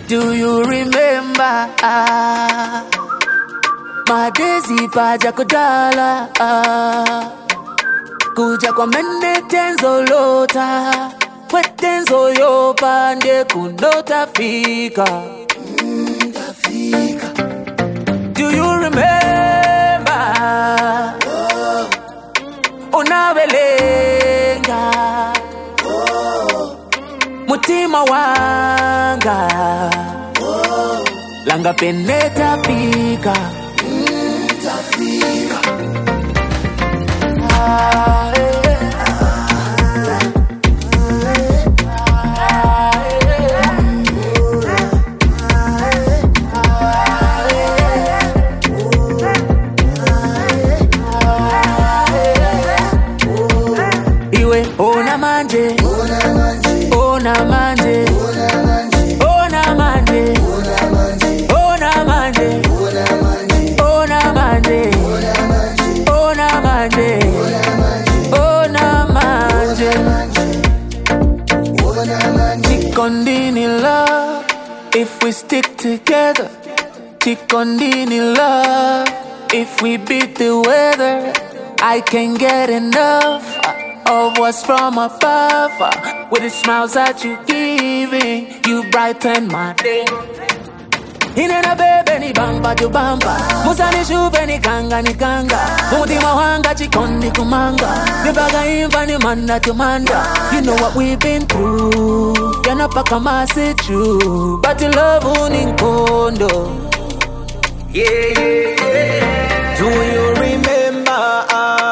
Do you remember Madezi paja kudala kuja kwa mene tenzo lota Kwetenzo yopa nde kunota fika Do you remember Unabelenga Mutima wanga Langa peneta fika Tafika Iwe ona manje Ona manje Ona manje Ona manje Ona manje Ona manje Ona manje Chikondini love If we stick together Chikondini love If we beat the weather I can't get enough of what's from above. With the smiles that you giving, you brighten my day. Inena bebe ni bamba tu bamba, musa ni shupe ni kanga ni kanga, mutima wanga chikondi kumanga, nibaga imba ni manda tu manda. You know what we've been through, yana paka masi true, but your love uninkondo. Yeah. Do you remember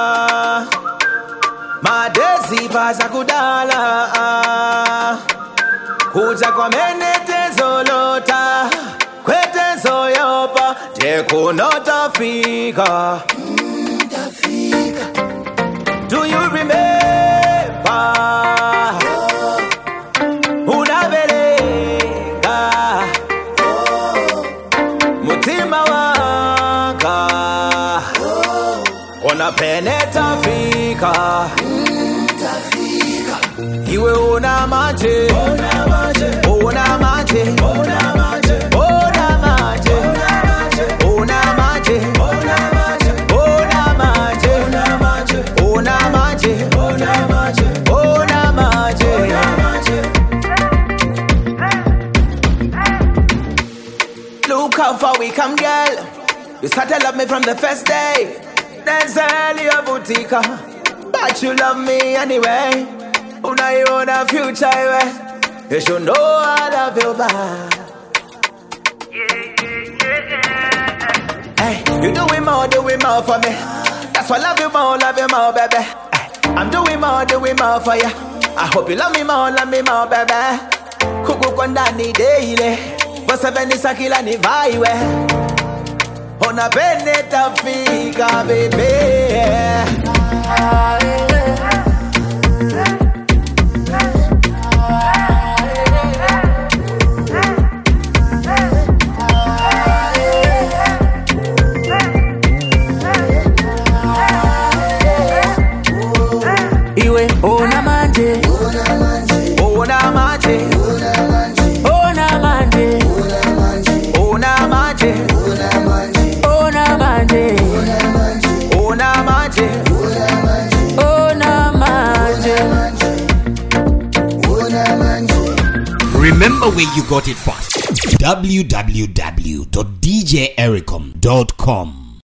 Madezi paza kudala kuja kwa mene tenzo lota Kwetenzo yopa Teku nota fika Do you remember Unabelenga Mutima wanga Ona peneta fika Iwe ona manje Ona manje Ona manje Ona manje Ona manje Ona manje Ona manje Ona manje Ona manje Ona manje Ona manje Look how far we come, girl. You started love me from the first day. Then sell your boutique, but you love me anyway. Una you on a future way. You should know I love you back. Hey, you doing more for me. That's why I love you more, baby. Hey, I'm doing more for you. I hope you love me more, baby. Kuku kwa ndani daily. Wasa beni sakila ni vaiwe. Ona bene tafika, baby. Iwe ona manje Ona manje Ona manje Ona manje Ona manje Ona manje Ona manje Ona manje Remember where you got it first. www.djericom.com